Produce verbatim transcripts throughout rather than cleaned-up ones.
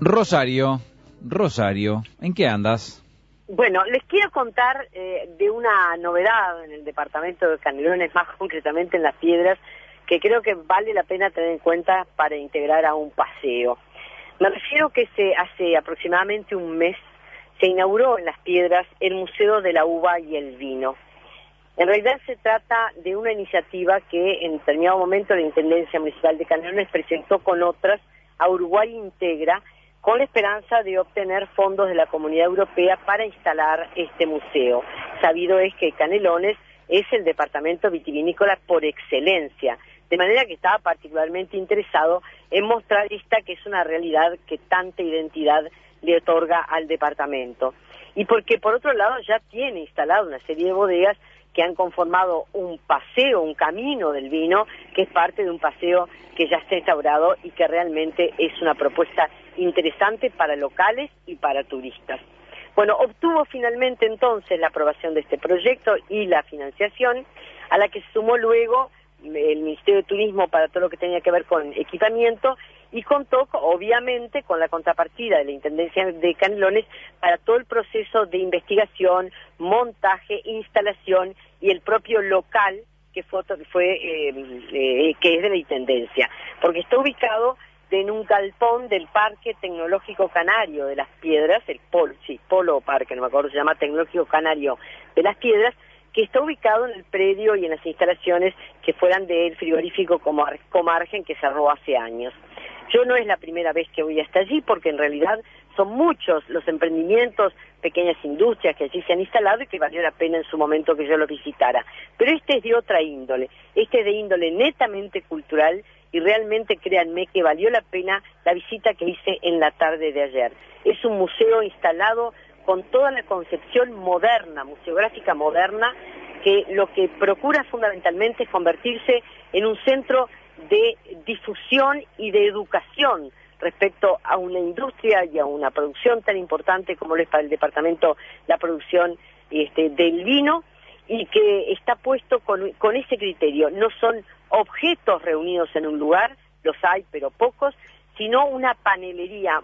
Rosario, Rosario, ¿en qué andas? Bueno, les quiero contar eh, de una novedad en el departamento de Canelones, más concretamente en Las Piedras, que creo que vale la pena tener en cuenta para integrar a un paseo. Me refiero que se, hace aproximadamente un mes se inauguró en Las Piedras el Museo de la Uva y el Vino. En realidad se trata de una iniciativa que en determinado momento la Intendencia Municipal de Canelones presentó con otras a Uruguay Integra, con la esperanza de obtener fondos de la Comunidad Europea para instalar este museo. Sabido es que Canelones es el departamento vitivinícola por excelencia, de manera que estaba particularmente interesado en mostrar esta que es una realidad que tanta identidad le otorga al departamento. Y porque por otro lado ya tiene instalado una serie de bodegas que han conformado un paseo, un camino del vino, que es parte de un paseo que ya está instaurado y que realmente es una propuesta interesante para locales y para turistas. Bueno, obtuvo finalmente entonces la aprobación de este proyecto y la financiación, a la que se sumó luego el Ministerio de Turismo para todo lo que tenía que ver con equipamiento, y contó obviamente con la contrapartida de la Intendencia de Canelones para todo el proceso de investigación, montaje, instalación y el propio local que fue, fue eh, eh, que es de la Intendencia, porque está ubicado en un galpón del Parque Tecnológico Canario de Las Piedras, el Polo, sí, Polo Parque, no me acuerdo, se llama Tecnológico Canario de Las Piedras, que está ubicado en el predio y en las instalaciones que fueran del frigorífico Comargen, que cerró hace años. Yo no es la primera vez que voy hasta allí, porque en realidad son muchos los emprendimientos, pequeñas industrias que allí se han instalado y que valió la pena en su momento que yo lo visitara. Pero este es de otra índole, este es de índole netamente cultural, y realmente créanme que valió la pena la visita que hice en la tarde de ayer. Es un museo instalado con toda la concepción moderna, museográfica moderna, que lo que procura fundamentalmente es convertirse en un centro de difusión y de educación respecto a una industria y a una producción tan importante como lo es para el departamento la producción este, del vino, y que está puesto con, con ese criterio. No son objetos reunidos en un lugar, los hay pero pocos, sino una panelería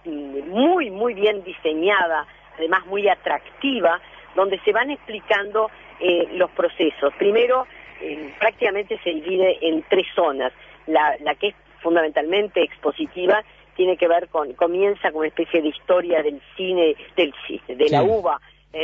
muy, muy bien diseñada, además muy atractiva, donde se van explicando eh, los procesos. Primero, eh, prácticamente se divide en tres zonas. La, la que es fundamentalmente expositiva tiene que ver con, comienza con una especie de historia del cine, del cine, de la uva, en,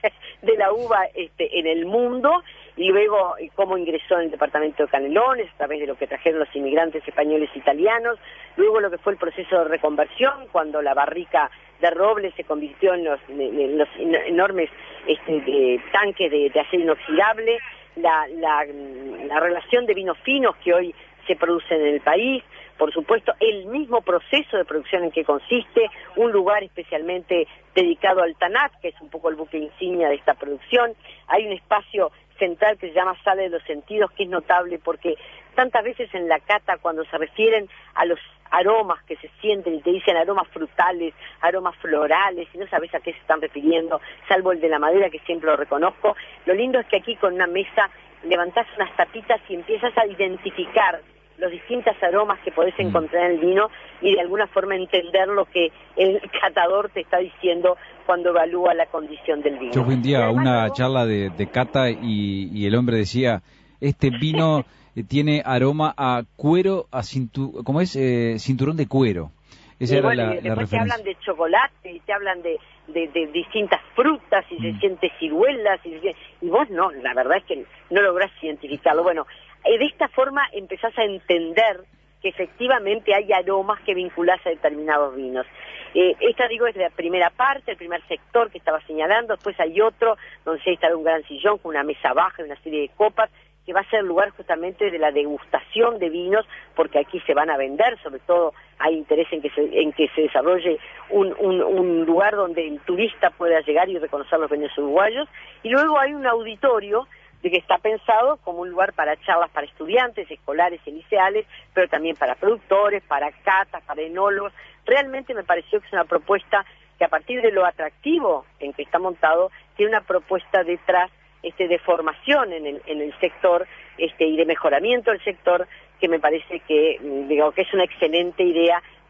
de la uva este, en el mundo, y luego cómo ingresó en el departamento de Canelones a través de lo que trajeron los inmigrantes españoles e italianos, luego lo que fue el proceso de reconversión, cuando la barrica de roble se convirtió en los, en los enormes este, de, tanques de, de acero inoxidable, la, la, la relación de vinos finos que hoy se producen en el país, por supuesto el mismo proceso de producción en que consiste, un lugar especialmente dedicado al Tanat, que es un poco el buque insignia de esta producción. Hay un espacio central que se llama Sala de los Sentidos, que es notable porque tantas veces en la cata, cuando se refieren a los aromas que se sienten y te dicen aromas frutales, aromas florales, y no sabes a qué se están refiriendo, salvo el de la madera, que siempre lo reconozco, lo lindo es que aquí con una mesa levantás unas tapitas y empiezas a identificar los distintos aromas que podés encontrar en el vino y de alguna forma entender lo que el catador te está diciendo cuando evalúa la condición del vino. Yo fui un día a una luego... charla de, de cata y, y el hombre decía, este vino tiene aroma a cuero, a cintu ¿cómo es? Eh, cinturón de cuero. Esa y era bueno, la, y la después referencia. te hablan de chocolate y te hablan de, de, de distintas frutas y mm. se siente ciruelas y, y vos no, la verdad es que no lográs identificarlo. Bueno, de esta forma empezás a entender que efectivamente hay aromas que vinculás a determinados vinos. Eh, esta, digo, es la primera parte, el primer sector que estaba señalando. Después hay otro donde se instala un gran sillón con una mesa baja y una serie de copas, que va a ser el lugar justamente de la degustación de vinos, porque aquí se van a vender, sobre todo hay interés en que se, en que se desarrolle un, un, un lugar donde el turista pueda llegar y reconocer los vinos uruguayos. Y luego hay un auditorio de que está pensado como un lugar para charlas para estudiantes, escolares y liceales, pero también para productores, para catas, para enólogos. Realmente me pareció que es una propuesta que, a partir de lo atractivo en que está montado, tiene una propuesta detrás este de formación en el, en el sector este y de mejoramiento del sector, que me parece que digo que es una excelente idea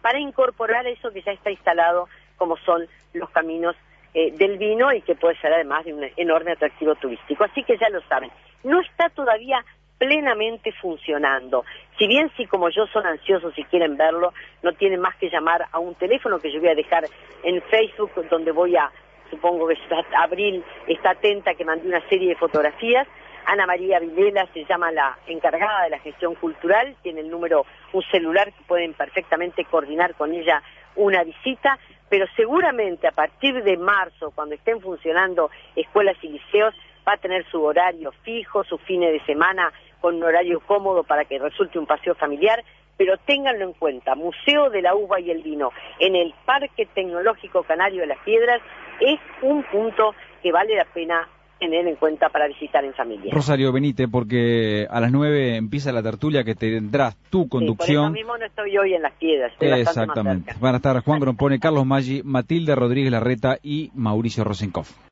para incorporar eso que ya está instalado, como son los caminos eh, del vino y que puede ser además de un enorme atractivo turístico. Así que ya lo saben, no está todavía plenamente funcionando. Si bien sí, como yo, son ansiosos y quieren verlo, no tienen más que llamar a un teléfono que yo voy a dejar en Facebook, donde voy a, supongo que está, Abril está atenta, que mandé una serie de fotografías. Ana María Vilela se llama la encargada de la gestión cultural, tiene el número, un celular que pueden perfectamente coordinar con ella una visita, pero seguramente a partir de marzo, cuando estén funcionando escuelas y liceos, va a tener su horario fijo, sus fines de semana con un horario cómodo para que resulte un paseo familiar, pero ténganlo en cuenta, Museo de la Uva y el Vino en el Parque Tecnológico Canario de las Piedras es un punto que vale la pena tener en cuenta para visitar en familia. Rosario, venite, porque a las nueve empieza la tertulia que tendrás tu conducción. Sí, por eso mismo no estoy hoy en las Piedras, estoy Exactamente. Van a estar Juan Grompone, Carlos Maggi, Matilde Rodríguez Larreta y Mauricio Rosenkopf.